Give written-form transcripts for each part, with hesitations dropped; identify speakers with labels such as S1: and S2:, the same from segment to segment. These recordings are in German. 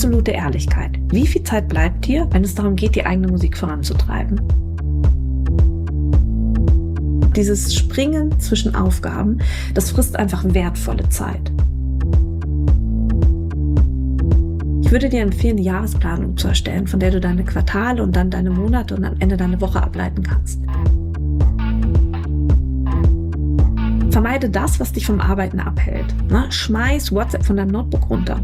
S1: absolute Ehrlichkeit. Wie viel Zeit bleibt dir, wenn es darum geht, die eigene Musik voranzutreiben? Dieses Springen zwischen Aufgaben, das frisst einfach wertvolle Zeit. Ich würde dir empfehlen, eine Jahresplanung zu erstellen, von der du deine Quartale und dann deine Monate und am Ende deine Woche ableiten kannst. Vermeide das, was dich vom Arbeiten abhält. Schmeiß WhatsApp von deinem Notebook runter.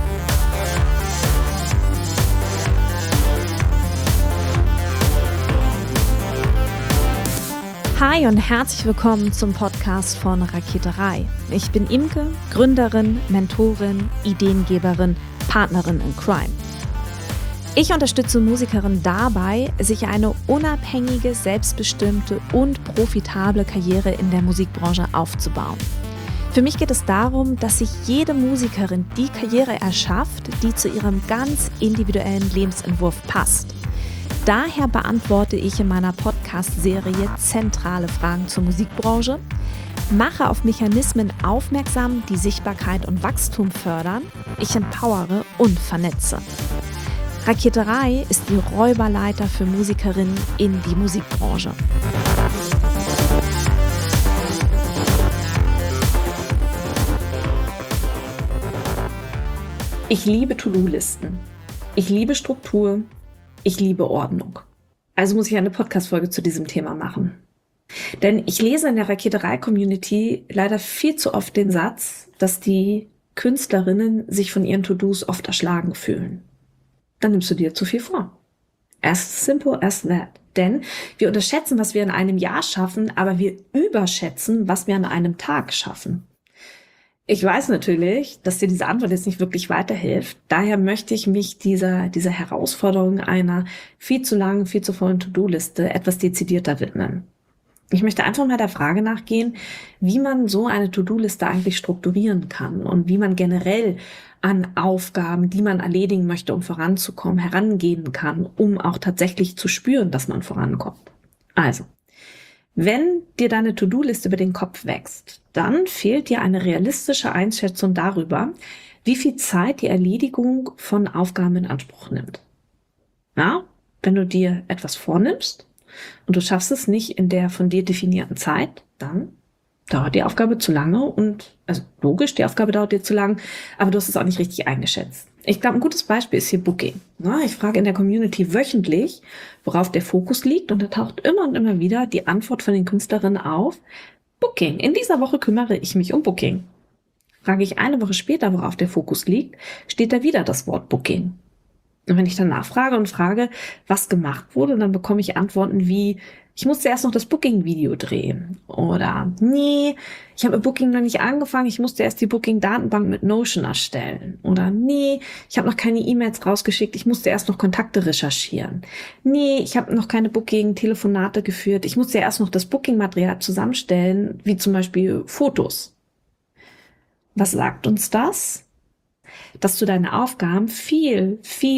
S1: Hi und herzlich willkommen zum Podcast von Raketerei. Ich bin Imke, Gründerin, Mentorin, Ideengeberin, Partnerin in Crime. Ich unterstütze Musikerinnen dabei, sich eine unabhängige, selbstbestimmte und profitable Karriere in der Musikbranche aufzubauen. Für mich geht es darum, dass sich jede Musikerin die Karriere erschafft, die zu ihrem ganz individuellen Lebensentwurf passt. Daher beantworte ich in meiner Podcast-Serie zentrale Fragen zur Musikbranche, mache auf Mechanismen aufmerksam, die Sichtbarkeit und Wachstum fördern, ich empowere und vernetze. Raketerei ist die Räuberleiter für Musikerinnen in die Musikbranche. Ich liebe To-Do-Listen. Ich liebe Struktur. Ich liebe Ordnung. Also muss ich eine Podcast-Folge zu diesem Thema machen. Denn ich lese in der Raketerei-Community leider viel zu oft den Satz, dass die Künstlerinnen sich von ihren To-Dos oft erschlagen fühlen. Dann nimmst du dir zu viel vor. As simple as that. Denn wir unterschätzen, was wir in einem Jahr schaffen, aber wir überschätzen, was wir an einem Tag schaffen. Ich weiß natürlich, dass dir diese Antwort jetzt nicht wirklich weiterhilft. Daher möchte ich mich dieser Herausforderung einer viel zu langen, viel zu vollen To-Do-Liste etwas dezidierter widmen. Ich möchte einfach mal der Frage nachgehen, wie man so eine To-Do-Liste eigentlich strukturieren kann und wie man generell an Aufgaben, die man erledigen möchte, um voranzukommen, herangehen kann, um auch tatsächlich zu spüren, dass man vorankommt. Also, wenn dir deine To-Do-Liste über den Kopf wächst, dann fehlt dir eine realistische Einschätzung darüber, wie viel Zeit die Erledigung von Aufgaben in Anspruch nimmt. Ja, wenn du dir etwas vornimmst und du schaffst es nicht in der von dir definierten Zeit, dann dauert die Aufgabe zu lange und, also logisch, die Aufgabe dauert dir zu lang, aber du hast es auch nicht richtig eingeschätzt. Ich glaube, ein gutes Beispiel ist hier Booking. Ich frage in der Community wöchentlich, worauf der Fokus liegt, und da taucht immer und immer wieder die Antwort von den Künstlerinnen auf: Booking. In dieser Woche kümmere ich mich um Booking. Frage ich eine Woche später, worauf der Fokus liegt, steht da wieder das Wort Booking. Und wenn ich dann nachfrage und frage, was gemacht wurde, dann bekomme ich Antworten wie: Ich musste erst noch das Booking-Video drehen. Oder: Nee, ich habe mit Booking noch nicht angefangen, ich musste erst die Booking-Datenbank mit Notion erstellen. Oder: Nee, ich habe noch keine E-Mails rausgeschickt, ich musste erst noch Kontakte recherchieren. Nee, ich habe noch keine Booking-Telefonate geführt, ich musste erst noch das Booking-Material zusammenstellen, wie zum Beispiel Fotos. Was sagt uns das? Dass du deine Aufgaben viel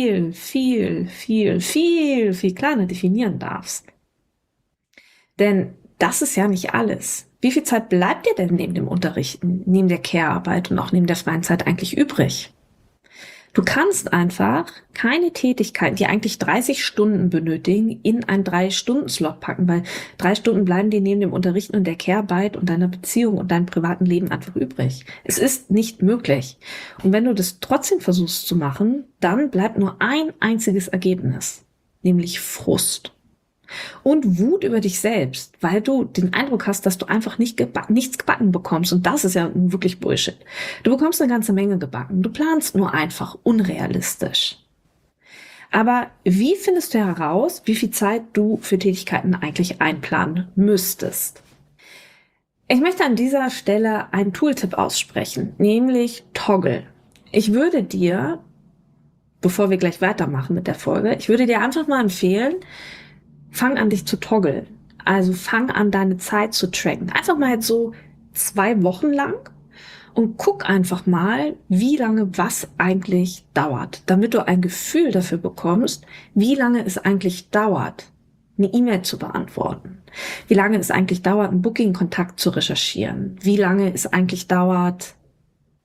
S1: kleiner definieren darfst. Denn das ist ja nicht alles. Wie viel Zeit bleibt dir denn neben dem Unterrichten, neben der Care-Arbeit und auch neben der freien Zeit eigentlich übrig? Du kannst einfach keine Tätigkeiten, die eigentlich 30 Stunden benötigen, in einen 3-Stunden-Slot packen, weil 3 Stunden bleiben dir neben dem Unterrichten und der Care-Arbeit und deiner Beziehung und deinem privaten Leben einfach übrig. Es ist nicht möglich. Und wenn du das trotzdem versuchst zu machen, dann bleibt nur ein einziges Ergebnis, nämlich Frust. Und Wut über dich selbst, weil du den Eindruck hast, dass du einfach nichts gebacken bekommst. Und das ist ja wirklich Bullshit. Du bekommst eine ganze Menge gebacken. Du planst nur einfach unrealistisch. Aber wie findest du heraus, wie viel Zeit du für Tätigkeiten eigentlich einplanen müsstest? Ich möchte an dieser Stelle einen Tooltip aussprechen, nämlich Toggl. Ich würde dir, bevor wir gleich weitermachen mit der Folge, ich würde dir einfach mal empfehlen, fang an, dich zu toggeln. Also fang an, deine Zeit zu tracken. Einfach mal jetzt so 2 Wochen lang und guck einfach mal, wie lange was eigentlich dauert, damit du ein Gefühl dafür bekommst, wie lange es eigentlich dauert, eine E-Mail zu beantworten, wie lange es eigentlich dauert, einen Booking-Kontakt zu recherchieren, wie lange es eigentlich dauert,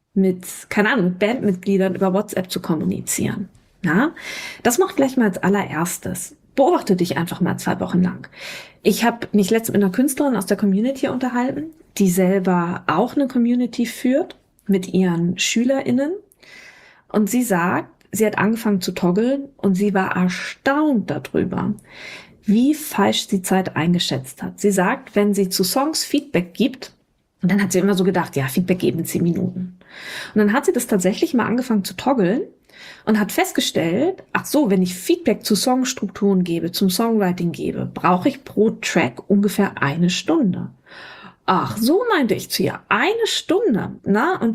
S1: mit, keine Ahnung, mit Bandmitgliedern über WhatsApp zu kommunizieren. Ja, das macht gleich mal als allererstes. Beobachte dich einfach mal 2 Wochen lang. Ich habe mich letztens mit einer Künstlerin aus der Community unterhalten, die selber auch eine Community führt mit ihren SchülerInnen. Und sie sagt, sie hat angefangen zu toggeln und sie war erstaunt darüber, wie falsch sie Zeit eingeschätzt hat. Sie sagt, wenn sie zu Songs Feedback gibt, und dann hat sie immer so gedacht, ja, Feedback geben in 10 Minuten. Und dann hat sie das tatsächlich mal angefangen zu toggeln und hat festgestellt, ach so, wenn ich Feedback zu Songstrukturen gebe, zum Songwriting gebe, brauche ich pro Track ungefähr 1 Stunde. Ach, so meinte ich zu ihr, 1 Stunde. Na, und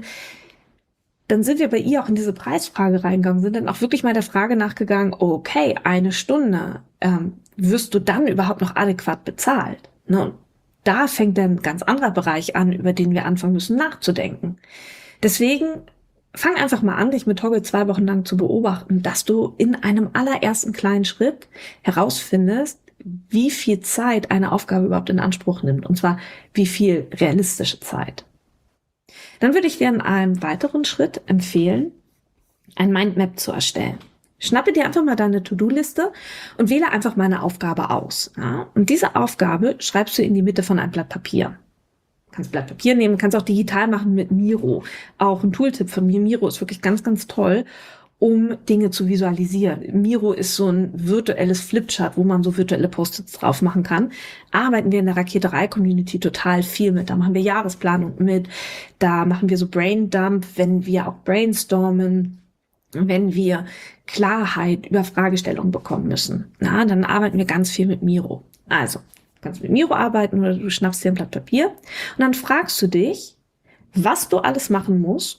S1: dann sind wir bei ihr auch in diese Preisfrage reingegangen, sind dann auch wirklich mal der Frage nachgegangen, okay, 1 Stunde, wirst du dann überhaupt noch adäquat bezahlt? Ne? Und da fängt dann ein ganz anderer Bereich an, über den wir anfangen müssen nachzudenken. Deswegen fang einfach mal an, dich mit Toggle 2 Wochen lang zu beobachten, dass du in einem allerersten kleinen Schritt herausfindest, wie viel Zeit eine Aufgabe überhaupt in Anspruch nimmt. Und zwar, wie viel realistische Zeit. Dann würde ich dir in einem weiteren Schritt empfehlen, ein Mindmap zu erstellen. Schnappe dir einfach mal deine To-Do-Liste und wähle einfach mal eine Aufgabe aus. Ja? Und diese Aufgabe schreibst du in die Mitte von einem Blatt Papier. Du kannst Blatt Papier nehmen, kannst auch digital machen mit Miro. Auch ein Tooltip von mir. Miro ist wirklich ganz, ganz toll, um Dinge zu visualisieren. Miro ist so ein virtuelles Flipchart, wo man so virtuelle Post-its drauf machen kann. Arbeiten wir in der Raketerei-Community total viel mit. Da machen wir Jahresplanung mit. Da machen wir so Braindump, wenn wir auch brainstormen, wenn wir Klarheit über Fragestellungen bekommen müssen. Na, dann arbeiten wir ganz viel mit Miro. Also, du kannst mit Miro arbeiten oder du schnappst dir ein Blatt Papier und dann fragst du dich, was du alles machen musst,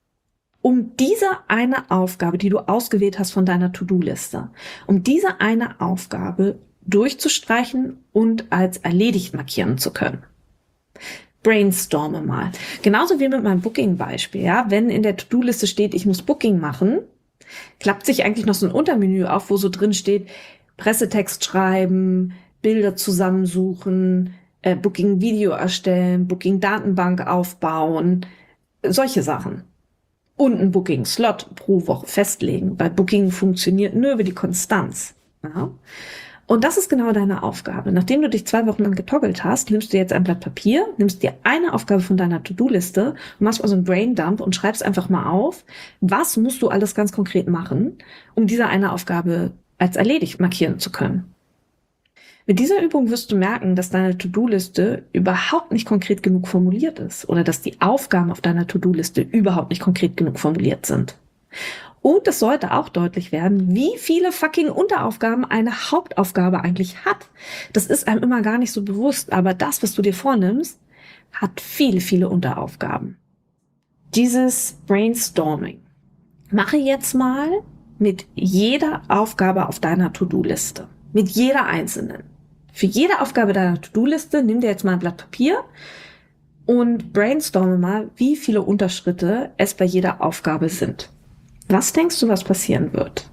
S1: um diese eine Aufgabe, die du ausgewählt hast von deiner To-Do-Liste, um diese eine Aufgabe durchzustreichen und als erledigt markieren zu können. Brainstorme mal. Genauso wie mit meinem Booking-Beispiel. Ja? Wenn in der To-Do-Liste steht, ich muss Booking machen, klappt sich eigentlich noch so ein Untermenü auf, wo so drin steht, Pressetext schreiben, Bilder zusammensuchen, Booking-Video erstellen, Booking-Datenbank aufbauen, solche Sachen. Und einen Booking-Slot pro Woche festlegen. Bei Booking funktioniert nur über die Konstanz. Ja? Und das ist genau deine Aufgabe. Nachdem du dich 2 Wochen lang getoggelt hast, nimmst du jetzt ein Blatt Papier, nimmst dir eine Aufgabe von deiner To-Do-Liste, machst mal so einen Braindump und schreibst einfach mal auf, was musst du alles ganz konkret machen, um diese eine Aufgabe als erledigt markieren zu können. Mit dieser Übung wirst du merken, dass deine To-Do-Liste überhaupt nicht konkret genug formuliert ist oder dass die Aufgaben auf deiner To-Do-Liste überhaupt nicht konkret genug formuliert sind. Und es sollte auch deutlich werden, wie viele fucking Unteraufgaben eine Hauptaufgabe eigentlich hat. Das ist einem immer gar nicht so bewusst, aber das, was du dir vornimmst, hat viele, viele Unteraufgaben. Dieses Brainstorming mache jetzt mal mit jeder Aufgabe auf deiner To-Do-Liste. Mit jeder einzelnen. Für jede Aufgabe deiner To-Do-Liste nimm dir jetzt mal ein Blatt Papier und brainstorme mal, wie viele Unterschritte es bei jeder Aufgabe sind. Was denkst du, was passieren wird?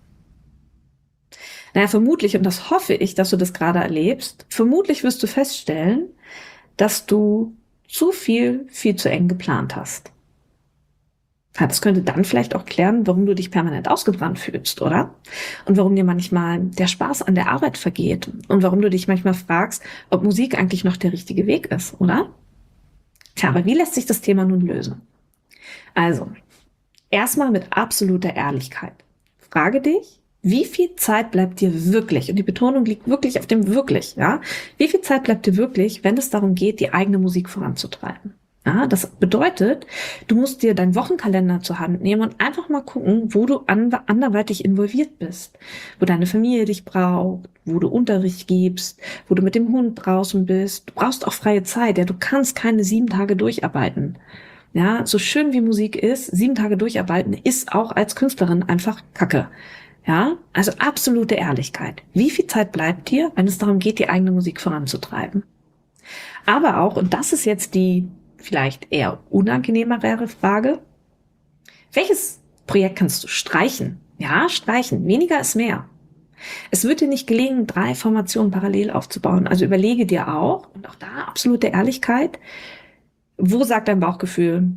S1: Naja, vermutlich, und das hoffe ich, dass du das gerade erlebst, vermutlich wirst du feststellen, dass du zu viel zu eng geplant hast. Ja, das könnte dann vielleicht auch klären, warum du dich permanent ausgebrannt fühlst, oder? Und warum dir manchmal der Spaß an der Arbeit vergeht und warum du dich manchmal fragst, ob Musik eigentlich noch der richtige Weg ist, oder? Tja, aber wie lässt sich das Thema nun lösen? Also, erstmal mit absoluter Ehrlichkeit. Frage dich, wie viel Zeit bleibt dir wirklich, und die Betonung liegt wirklich auf dem wirklich, ja? Wie viel Zeit bleibt dir wirklich, wenn es darum geht, die eigene Musik voranzutreiben? Ja, das bedeutet, du musst dir deinen Wochenkalender zur Hand nehmen und einfach mal gucken, wo du anderweitig involviert bist, wo deine Familie dich braucht, wo du Unterricht gibst, wo du mit dem Hund draußen bist. Du brauchst auch freie Zeit, ja, du kannst keine 7 Tage durcharbeiten. Ja, so schön wie Musik ist, 7 Tage durcharbeiten ist auch als Künstlerin einfach Kacke. Ja, also absolute Ehrlichkeit. Wie viel Zeit bleibt dir, wenn es darum geht, die eigene Musik voranzutreiben? Aber auch, und das ist jetzt die vielleicht eher unangenehmere Frage, welches Projekt kannst du streichen? Ja, streichen. Weniger ist mehr. Es wird dir nicht gelingen, 3 Formationen parallel aufzubauen. Also überlege dir auch, und auch da absolute Ehrlichkeit, wo sagt dein Bauchgefühl,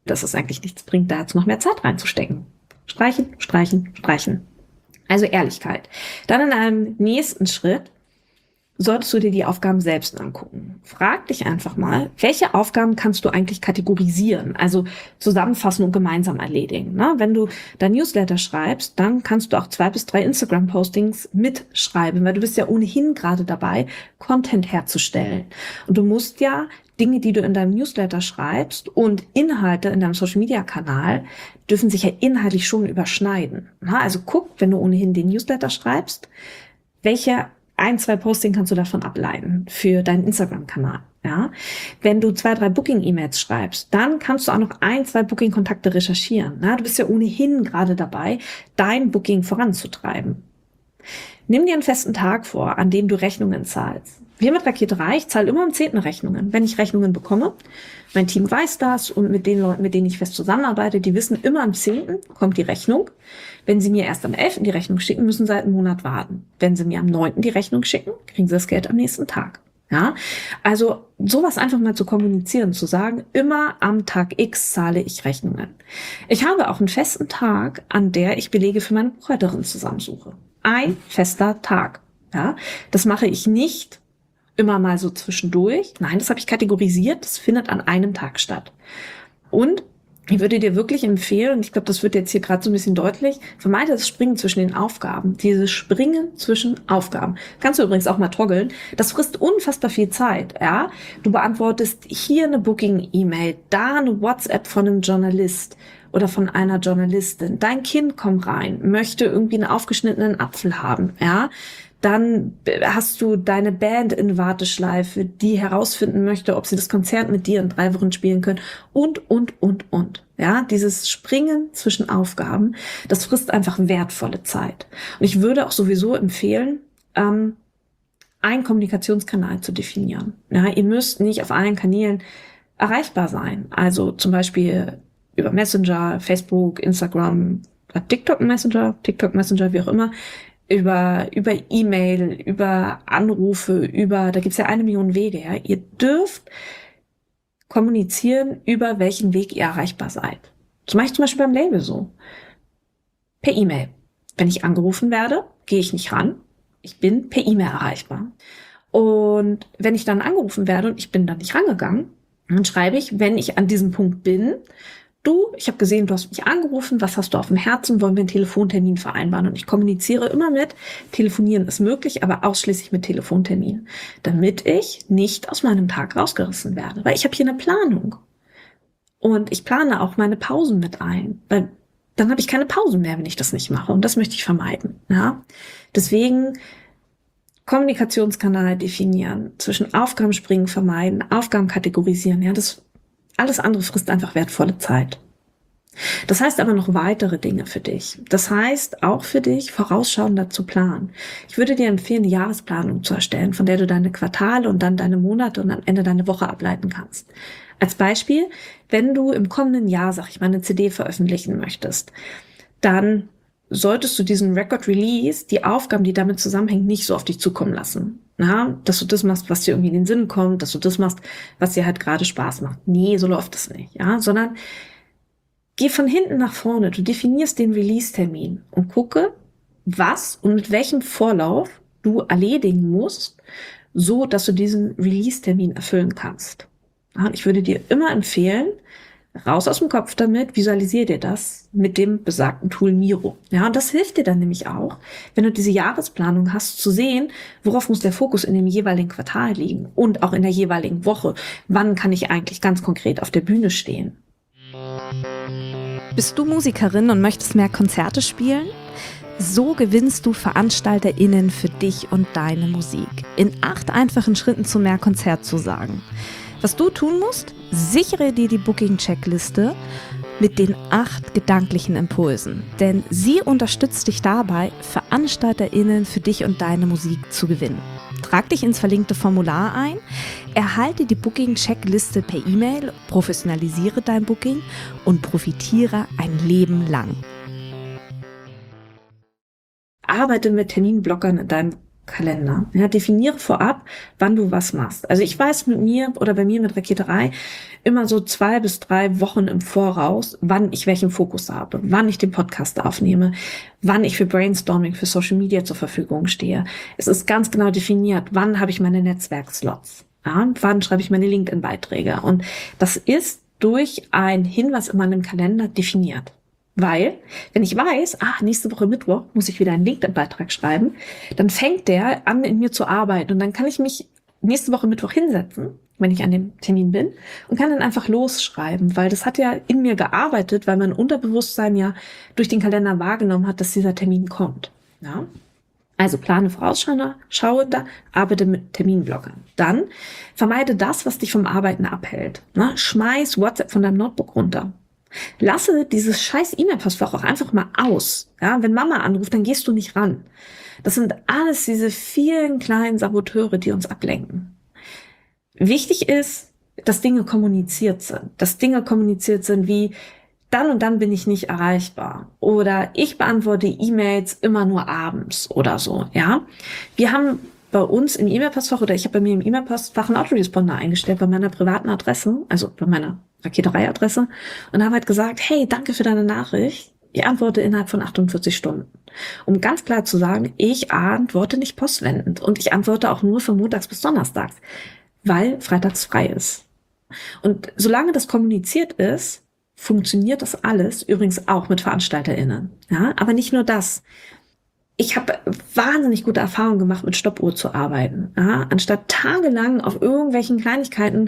S1: dass es eigentlich nichts bringt, da jetzt noch mehr Zeit reinzustecken. Streichen, streichen, streichen. Also Ehrlichkeit. Dann in einem nächsten Schritt solltest du dir die Aufgaben selbst angucken. Frag dich einfach mal, welche Aufgaben kannst du eigentlich kategorisieren, also zusammenfassen und gemeinsam erledigen. Ne? Wenn du dein Newsletter schreibst, dann kannst du auch 2 bis 3 Instagram-Postings mitschreiben, weil du bist ja ohnehin gerade dabei, Content herzustellen. Und du musst ja Dinge, die du in deinem Newsletter schreibst und Inhalte in deinem Social-Media-Kanal dürfen sich ja inhaltlich schon überschneiden. Also guck, wenn du ohnehin den Newsletter schreibst, welche 1, 2 Posting kannst du davon ableiten für deinen Instagram-Kanal. Ja? Wenn du 2, 3 Booking-E-Mails schreibst, dann kannst du auch noch 1, 2 Booking-Kontakte recherchieren. Du bist ja ohnehin gerade dabei, dein Booking voranzutreiben. Nimm dir einen festen Tag vor, an dem du Rechnungen zahlst. Wir mit Rakete Reich zahlen immer am 10. Rechnungen. Wenn ich Rechnungen bekomme, mein Team weiß das und mit den Leuten, mit denen ich fest zusammenarbeite, die wissen, immer am 10. kommt die Rechnung. Wenn sie mir erst am 11. die Rechnung schicken, müssen sie halt einen Monat warten. Wenn sie mir am 9. die Rechnung schicken, kriegen sie das Geld am nächsten Tag. Ja, also sowas einfach mal zu kommunizieren, zu sagen, immer am Tag X zahle ich Rechnungen. Ich habe auch einen festen Tag, an der ich Belege für meine Buchhalterin zusammensuche. Ein fester Tag. Ja, das mache ich nicht immer mal so zwischendurch. Nein, das habe ich kategorisiert. Das findet an einem Tag statt. Und ich würde dir wirklich empfehlen, und ich glaube, das wird jetzt hier gerade so ein bisschen deutlich, vermeide das Springen zwischen den Aufgaben. Dieses Springen zwischen Aufgaben. Kannst du übrigens auch mal toggeln. Das frisst unfassbar viel Zeit. Ja, du beantwortest hier eine Booking-E-Mail, da eine WhatsApp von einem Journalist oder von einer Journalistin. Dein Kind kommt rein, möchte irgendwie einen aufgeschnittenen Apfel haben. Ja, dann hast du deine Band in Warteschleife, die herausfinden möchte, ob sie das Konzert mit dir in 3 Wochen spielen können und. Ja, dieses Springen zwischen Aufgaben, das frisst einfach wertvolle Zeit. Und ich würde auch sowieso empfehlen, einen Kommunikationskanal zu definieren. Ja, ihr müsst nicht auf allen Kanälen erreichbar sein. Also zum Beispiel über Messenger, Facebook, Instagram, TikTok Messenger, wie auch immer, über E-Mail, über Anrufe, da gibt's ja 1 Million Wege. Ja. Ihr dürft kommunizieren, über welchen Weg ihr erreichbar seid. Das mache ich zum Beispiel beim Label so. Per E-Mail. Wenn ich angerufen werde, gehe ich nicht ran. Ich bin per E-Mail erreichbar. Und wenn ich dann angerufen werde und ich bin dann nicht rangegangen, dann schreibe ich, wenn ich an diesem Punkt bin, du, ich habe gesehen, du hast mich angerufen, was hast du auf dem Herzen, wollen wir einen Telefontermin vereinbaren? Und ich kommuniziere immer mit, telefonieren ist möglich, aber ausschließlich mit Telefontermin, damit ich nicht aus meinem Tag rausgerissen werde. Weil ich habe hier eine Planung. Und ich plane auch meine Pausen mit ein, weil dann habe ich keine Pausen mehr, wenn ich das nicht mache. Und das möchte ich vermeiden. Ja? Deswegen Kommunikationskanal definieren, zwischen Aufgaben springen vermeiden, Aufgaben kategorisieren. Ja, das alles andere frisst einfach wertvolle Zeit. Das heißt aber noch weitere Dinge für dich. Das heißt auch für dich, vorausschauender zu planen. Ich würde dir empfehlen, eine Jahresplanung zu erstellen, von der du deine Quartale und dann deine Monate und am Ende deine Woche ableiten kannst. Als Beispiel, wenn du im kommenden Jahr, sag ich mal, eine CD veröffentlichen möchtest, dann solltest du diesen Record Release, die Aufgaben, die damit zusammenhängen, nicht so auf dich zukommen lassen. Ja, dass du das machst, was dir irgendwie in den Sinn kommt, dass du das machst, was dir halt gerade Spaß macht. Nee, so läuft das nicht. Ja, sondern geh von hinten nach vorne. Du definierst den Release-Termin und gucke, was und mit welchem Vorlauf du erledigen musst, so dass du diesen Release-Termin erfüllen kannst. Ja, ich würde dir immer empfehlen, raus aus dem Kopf damit, visualisier dir das mit dem besagten Tool Miro. Ja, und das hilft dir dann nämlich auch, wenn du diese Jahresplanung hast, zu sehen, worauf muss der Fokus in dem jeweiligen Quartal liegen und auch in der jeweiligen Woche. Wann kann ich eigentlich ganz konkret auf der Bühne stehen?
S2: Bist du Musikerin und möchtest mehr Konzerte spielen? So gewinnst du VeranstalterInnen für dich und deine Musik. In 8 einfachen Schritten zu mehr Konzertzusagen. Was du tun musst, sichere dir die Booking-Checkliste mit den 8 gedanklichen Impulsen. Denn sie unterstützt dich dabei, VeranstalterInnen für dich und deine Musik zu gewinnen. Trag dich ins verlinkte Formular ein, erhalte die Booking-Checkliste per E-Mail, professionalisiere dein Booking und profitiere ein Leben lang.
S1: Arbeite mit Terminblockern in deinem Kalender. Ja, definiere vorab, wann du was machst. Also ich weiß mit mir oder bei mir mit Raketerei immer so 2 bis 3 Wochen im Voraus, wann ich welchen Fokus habe, wann ich den Podcast aufnehme, wann ich für Brainstorming, für Social Media zur Verfügung stehe. Es ist ganz genau definiert, wann habe ich meine Netzwerkslots, ja, wann schreibe ich meine LinkedIn-Beiträge. Und das ist durch einen Hinweis in meinem Kalender definiert. Weil, wenn ich weiß, nächste Woche Mittwoch muss ich wieder einen LinkedIn-Beitrag schreiben, dann fängt der an, in mir zu arbeiten. Und dann kann ich mich nächste Woche Mittwoch hinsetzen, wenn ich an dem Termin bin, und kann dann einfach losschreiben. Weil das hat ja in mir gearbeitet, weil mein Unterbewusstsein ja durch den Kalender wahrgenommen hat, dass dieser Termin kommt. Ja? Also plane vorausschauender, arbeite mit Terminblockern. Dann vermeide das, was dich vom Arbeiten abhält. Schmeiß WhatsApp von deinem Notebook runter. Lasse dieses scheiß E-Mail-Postfach auch einfach mal aus. Ja, wenn Mama anruft, dann gehst du nicht ran. Das sind alles diese vielen kleinen Saboteure, die uns ablenken. Wichtig ist, dass Dinge kommuniziert sind. Dass Dinge kommuniziert sind wie, dann und dann bin ich nicht erreichbar. Oder ich beantworte E-Mails immer nur abends oder so. Ja, wir haben bei uns im E-Mail-Postfach oder ich habe bei mir im E-Mail-Postfach einen Autoresponder eingestellt bei meiner privaten Adresse, also bei meiner Raketerei-Adresse, und habe halt gesagt, hey, danke für deine Nachricht. Ich antworte innerhalb von 48 Stunden. Um ganz klar zu sagen, ich antworte nicht postwendend und ich antworte auch nur von montags bis donnerstags, weil freitags frei ist. Und solange das kommuniziert ist, funktioniert das alles, übrigens auch mit VeranstalterInnen. Ja, aber nicht nur das. Ich habe wahnsinnig gute Erfahrungen gemacht, mit Stoppuhr zu arbeiten. Ja, anstatt tagelang auf irgendwelchen Kleinigkeiten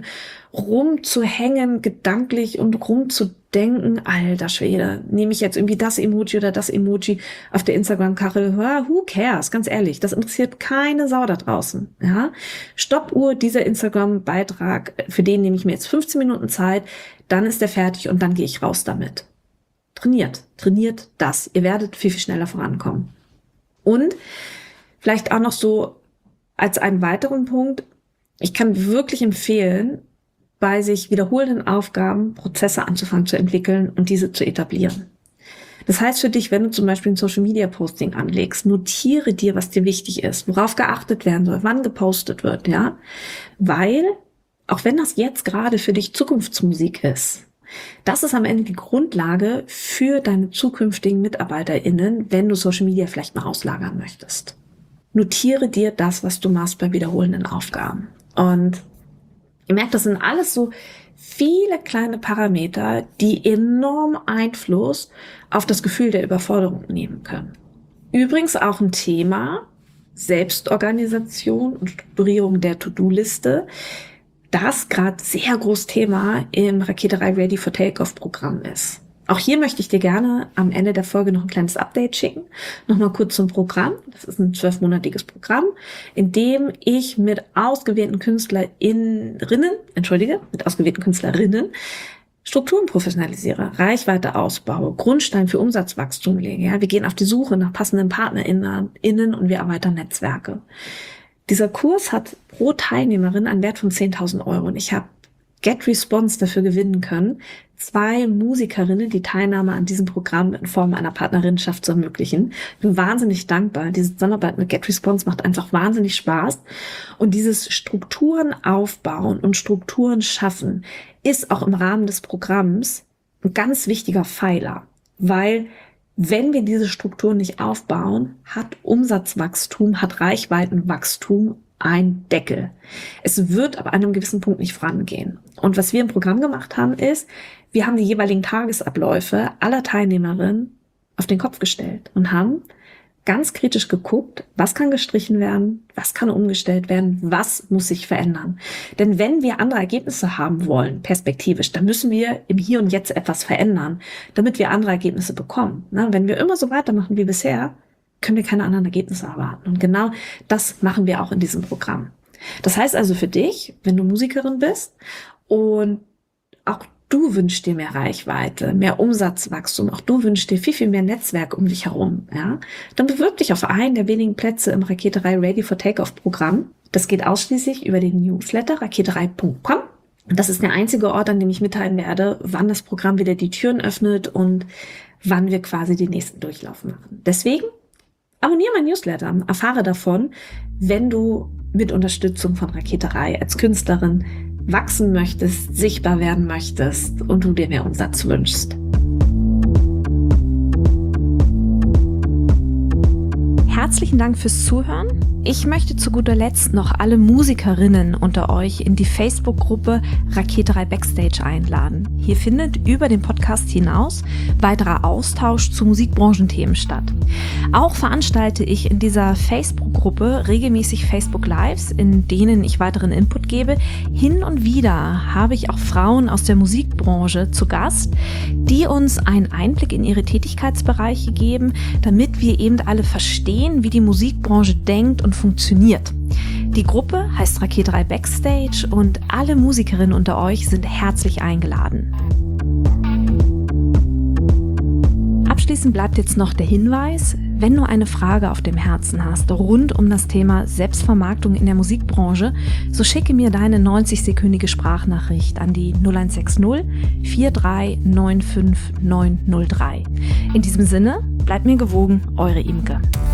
S1: rumzuhängen, gedanklich und rumzudenken, alter Schwede, nehme ich jetzt irgendwie das Emoji oder das Emoji auf der Instagram-Kachel? Who cares? Ganz ehrlich, das interessiert keine Sau da draußen. Ja? Stoppuhr, dieser Instagram-Beitrag, für den nehme ich mir jetzt 15 Minuten Zeit, dann ist der fertig und dann gehe ich raus damit. Trainiert das. Ihr werdet viel, viel schneller vorankommen. Und vielleicht auch noch so als einen weiteren Punkt, ich kann wirklich empfehlen, bei sich wiederholenden Aufgaben Prozesse anzufangen zu entwickeln und diese zu etablieren. Das heißt für dich, wenn du zum Beispiel ein Social-Media-Posting anlegst, notiere dir, was dir wichtig ist, worauf geachtet werden soll, wann gepostet wird, ja, weil, auch wenn das jetzt gerade für dich Zukunftsmusik ist, das ist am Ende die Grundlage für deine zukünftigen MitarbeiterInnen, wenn du Social Media vielleicht mal auslagern möchtest. Notiere dir das, was du machst bei wiederholenden Aufgaben. Und ihr merkt, das sind alles so viele kleine Parameter, die enorm Einfluss auf das Gefühl der Überforderung nehmen können. Übrigens auch ein Thema, Selbstorganisation und Strukturierung der To-Do-Liste, das gerade sehr großes Thema im Raketerei Ready for Takeoff Programm ist. Auch hier möchte ich dir gerne am Ende der Folge noch ein kleines Update schicken. Nochmal kurz zum Programm. Das ist ein 12-monatiges Programm, in dem ich mit ausgewählten Künstlerinnen Strukturen professionalisiere, Reichweite ausbaue, Grundstein für Umsatzwachstum lege. Ja, wir gehen auf die Suche nach passenden PartnerInnen und wir erweitern Netzwerke. Dieser Kurs hat pro Teilnehmerin einen Wert von 10.000 Euro und ich habe GetResponse dafür gewinnen können, 2 Musikerinnen die Teilnahme an diesem Programm in Form einer Partnerinnenschaft zu ermöglichen. Ich bin wahnsinnig dankbar. Diese Zusammenarbeit mit GetResponse macht einfach wahnsinnig Spaß. Und dieses Strukturen aufbauen und Strukturen schaffen ist auch im Rahmen des Programms ein ganz wichtiger Pfeiler, weil wenn wir diese Strukturen nicht aufbauen, hat Umsatzwachstum, hat Reichweitenwachstum ein Deckel. Es wird ab einem gewissen Punkt nicht vorangehen. Und was wir im Programm gemacht haben, ist, wir haben die jeweiligen Tagesabläufe aller Teilnehmerinnen auf den Kopf gestellt und haben ganz kritisch geguckt, was kann gestrichen werden, was kann umgestellt werden, was muss sich verändern. Denn wenn wir andere Ergebnisse haben wollen, perspektivisch, dann müssen wir im Hier und Jetzt etwas verändern, damit wir andere Ergebnisse bekommen. Wenn wir immer so weitermachen wie bisher, können wir keine anderen Ergebnisse erwarten. Und genau das machen wir auch in diesem Programm. Das heißt also für dich, wenn du Musikerin bist und auch du wünschst dir mehr Reichweite, mehr Umsatzwachstum, auch du wünschst dir viel, viel mehr Netzwerk um dich herum, ja, dann bewirb dich auf einen der wenigen Plätze im Raketerei Ready for Takeoff Programm. Das geht ausschließlich über den Newsletter raketerei.com. Und das ist der einzige Ort, an dem ich mitteilen werde, wann das Programm wieder die Türen öffnet und wann wir quasi den nächsten Durchlauf machen. Deswegen Abonniere mein Newsletter, erfahre davon, wenn du mit Unterstützung von Raketerei als Künstlerin wachsen möchtest, sichtbar werden möchtest und du dir mehr Umsatz wünschst.
S2: Herzlichen Dank fürs Zuhören. Ich möchte zu guter Letzt noch alle Musikerinnen unter euch in die Facebook-Gruppe Raketerei Backstage einladen. Hier findet über den Podcast hinaus weiterer Austausch zu Musikbranchenthemen statt. Auch veranstalte ich in dieser Facebook-Gruppe regelmäßig Facebook-Lives, in denen ich weiteren Input gebe. Hin und wieder habe ich auch Frauen aus der Musikbranche zu Gast, die uns einen Einblick in ihre Tätigkeitsbereiche geben, damit wir eben alle verstehen, wie die Musikbranche denkt und funktioniert. Die Gruppe heißt Raketerei Backstage und alle Musikerinnen unter euch sind herzlich eingeladen. Abschließend bleibt jetzt noch der Hinweis, wenn du eine Frage auf dem Herzen hast rund um das Thema Selbstvermarktung in der Musikbranche, so schicke mir deine 90-sekündige Sprachnachricht an die 0160 4395903. In diesem Sinne, bleibt mir gewogen, eure Imke.